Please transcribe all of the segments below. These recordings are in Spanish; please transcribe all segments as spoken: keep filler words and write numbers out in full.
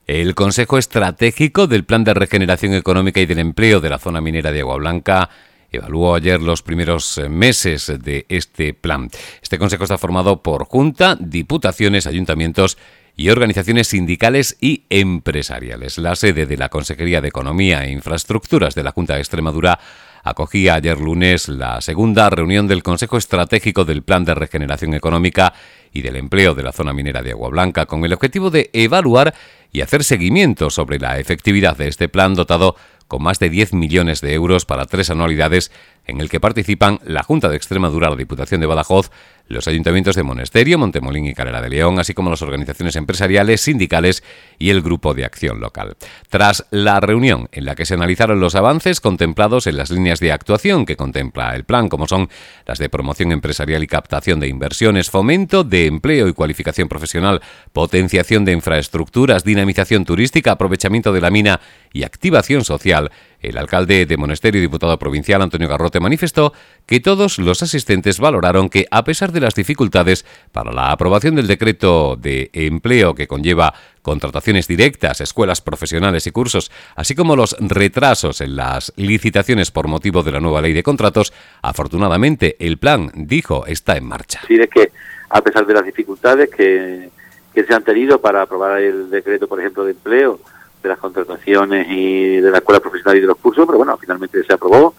El Consejo Estratégico del Plan de Regeneración Económica y del Empleo de la zona minera de Agua Blanca evaluó ayer los primeros meses de este plan. Este consejo está formado por Junta, Diputaciones, Ayuntamientos y organizaciones sindicales y empresariales. La sede de la Consejería de Economía e Infraestructuras de la Junta de Extremadura acogía ayer lunes la segunda reunión del Consejo Estratégico del Plan de Regeneración Económica y del Empleo de la zona minera de Agua Blanca, con el objetivo de evaluar y hacer seguimiento sobre la efectividad de este plan dotado con más de diez millones de euros para tres anualidades, en el que participan la Junta de Extremadura, la Diputación de Badajoz, los ayuntamientos de Monesterio, Montemolín y Calera de León, así como las organizaciones empresariales, sindicales y el Grupo de Acción Local. Tras la reunión en la que se analizaron los avances contemplados en las líneas de actuación que contempla el plan, como son las de promoción empresarial y captación de inversiones, fomento de empleo y cualificación profesional, potenciación de infraestructuras, dinamización turística, aprovechamiento de la mina y activación social, el alcalde de Monesterio y diputado provincial, Antonio Garrote, manifestó que todos los asistentes valoraron que, a pesar de las dificultades para la aprobación del decreto de empleo que conlleva contrataciones directas, escuelas profesionales y cursos, así como los retrasos en las licitaciones por motivo de la nueva ley de contratos, afortunadamente el plan, dijo, está en marcha. Sí, es que a pesar de las dificultades que, que se han tenido para aprobar el decreto, por ejemplo, de empleo, de las contrataciones y de la escuela profesional y de los cursos, pero bueno, finalmente se aprobó.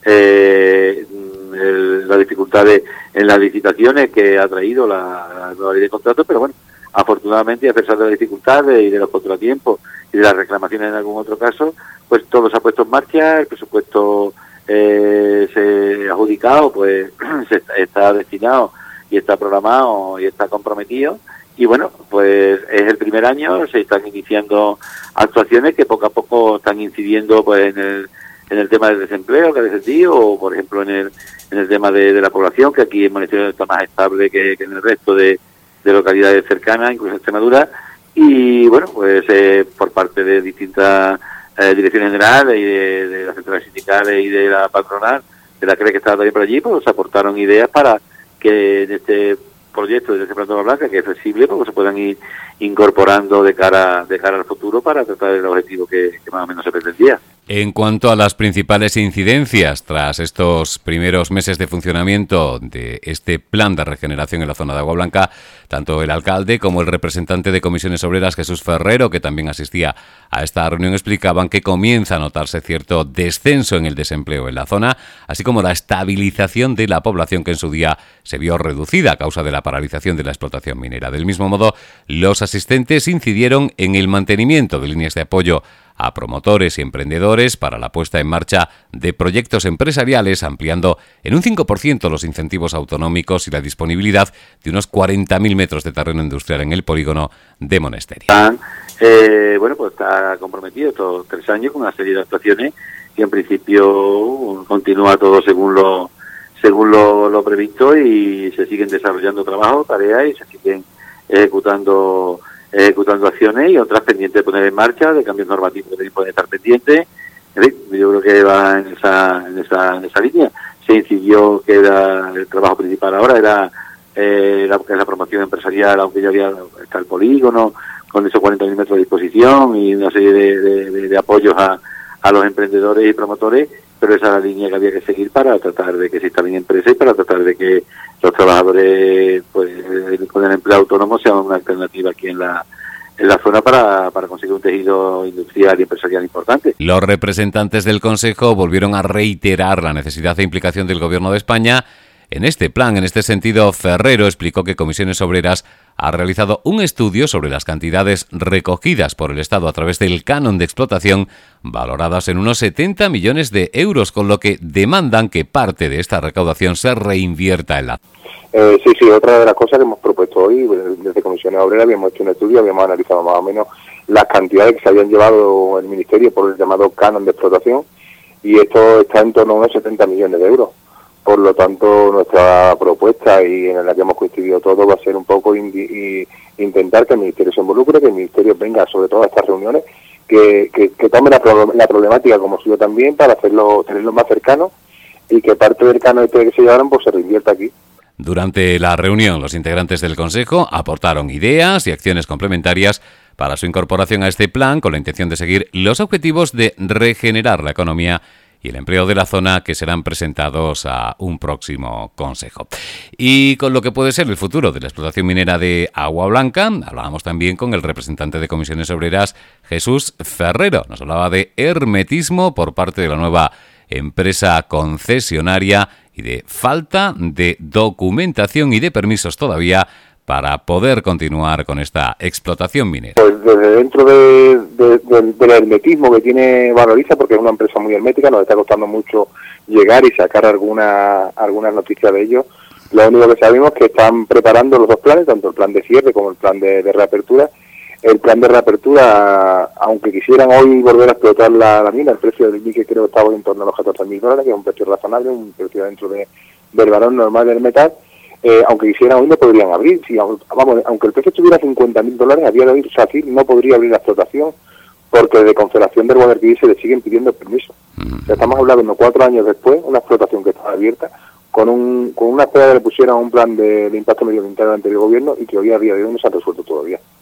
Eh, el, las dificultades en las licitaciones que ha traído la, la nueva ley de contratos, pero bueno, afortunadamente, a pesar de las dificultades y de los contratiempos y de las reclamaciones en algún otro caso, pues todo se ha puesto en marcha, el presupuesto eh, se ha adjudicado, pues se está, está destinado y está programado y está comprometido. Y bueno, pues es el primer año, se están iniciando actuaciones que poco a poco están incidiendo pues en el, en el tema del desempleo, que ha descendido, o por ejemplo en el, en el tema de, de la población, que aquí en Monesterio está más estable que, que en el resto de, de localidades cercanas, incluso en Extremadura. Y bueno, pues eh, por parte de distintas eh, direcciones generales y de, de las centrales sindicales y de la patronal, de la C R E que estaba también por allí, pues aportaron ideas para que en este proyecto de este plan de Agua Blanca, que es flexible, porque se puedan ir incorporando de cara de cara al futuro para tratar el objetivo que, que más o menos se pretendía. En cuanto a las principales incidencias tras estos primeros meses de funcionamiento de este plan de regeneración en la zona de Agua Blanca, tanto el alcalde como el representante de Comisiones Obreras, Jesús Ferrero, que también asistía a esta reunión, explicaban que comienza a notarse cierto descenso en el desempleo en la zona, así como la estabilización de la población que en su día se vio reducida a causa de la paralización de la explotación minera. Del mismo modo, los asistentes incidieron en el mantenimiento de líneas de apoyo a promotores y emprendedores para la puesta en marcha de proyectos empresariales, ampliando en un cinco por ciento los incentivos autonómicos y la disponibilidad de unos cuarenta mil metros de terreno industrial en el polígono de Monesterio. Eh, bueno, pues está comprometido estos tres años con una serie de actuaciones que en principio continúa todo según lo según lo, lo previsto y se siguen desarrollando trabajos, tareas y se siguen ejecutando ejecutando acciones y otras pendientes de poner en marcha, de cambios normativos que también pueden estar pendientes. En fin, yo creo que va en esa, en esa, en esa línea. Se incidió que era el trabajo principal ahora, era eh, la, la promoción empresarial, aunque ya había está el polígono, con esos cuarenta mil metros de disposición y una serie de, de, de, de apoyos a, a los emprendedores y promotores, pero esa es la línea que había que seguir para tratar de que se instalen empresas y para tratar de que los trabajadores pues con el empleo autónomo sean una alternativa aquí en la en la zona para, para conseguir un tejido industrial y empresarial importante. Los representantes del Consejo volvieron a reiterar la necesidad de implicación del Gobierno de España en este plan. En este sentido, Ferrero explicó que Comisiones Obreras ha realizado un estudio sobre las cantidades recogidas por el Estado a través del canon de explotación, valoradas en unos setenta millones de euros, con lo que demandan que parte de esta recaudación se reinvierta en la... Eh, sí, sí, otra de las cosas que hemos propuesto hoy, desde Comisiones Obreras, habíamos hecho un estudio, habíamos analizado más o menos las cantidades que se habían llevado el Ministerio por el llamado canon de explotación, y esto está en torno a unos setenta millones de euros. Por lo tanto, nuestra propuesta, y en la que hemos coincidido todos, va a ser un poco indi- y intentar que el Ministerio se involucre, que el Ministerio venga sobre todo a estas reuniones, que, que, que tome la, pro- la problemática como suyo también para hacerlo tenerlo más cercano y que parte del canon este que se llevaron pues se reinvierta aquí. Durante la reunión, los integrantes del Consejo aportaron ideas y acciones complementarias para su incorporación a este plan con la intención de seguir los objetivos de regenerar la economía y el empleo de la zona, que serán presentados a un próximo consejo. Y con lo que puede ser el futuro de la explotación minera de Agua Blanca, hablábamos también con el representante de Comisiones Obreras, Jesús Ferrero. Nos hablaba de hermetismo por parte de la nueva empresa concesionaria y de falta de documentación y de permisos todavía para poder continuar con esta explotación minera. Pues desde dentro de, de, de, del hermetismo que tiene Valoriza, porque es una empresa muy hermética, nos está costando mucho llegar y sacar alguna algunas noticias de ellos. Lo único que sabemos es que están preparando los dos planes, tanto el plan de cierre como el plan de, de reapertura. El plan de reapertura, aunque quisieran hoy volver a explotar la, la mina, el precio del níquel creo que estaba en torno a los catorce mil dólares, que es un precio razonable, un precio dentro de, del valor normal del metal. Eh, aunque quisieran hoy no podrían abrir. Si, vamos, aunque el precio estuviera a cincuenta mil dólares, a día de hoy SACIR no podría abrir la explotación porque de Confederación del Guadalquivir se le siguen pidiendo permiso. Mm. O sea, estamos hablando cuatro años después, una explotación que estaba abierta, con un con una espera que le pusieran un plan de, de impacto medioambiental del anterior gobierno y que hoy a día de hoy no se ha resuelto todavía.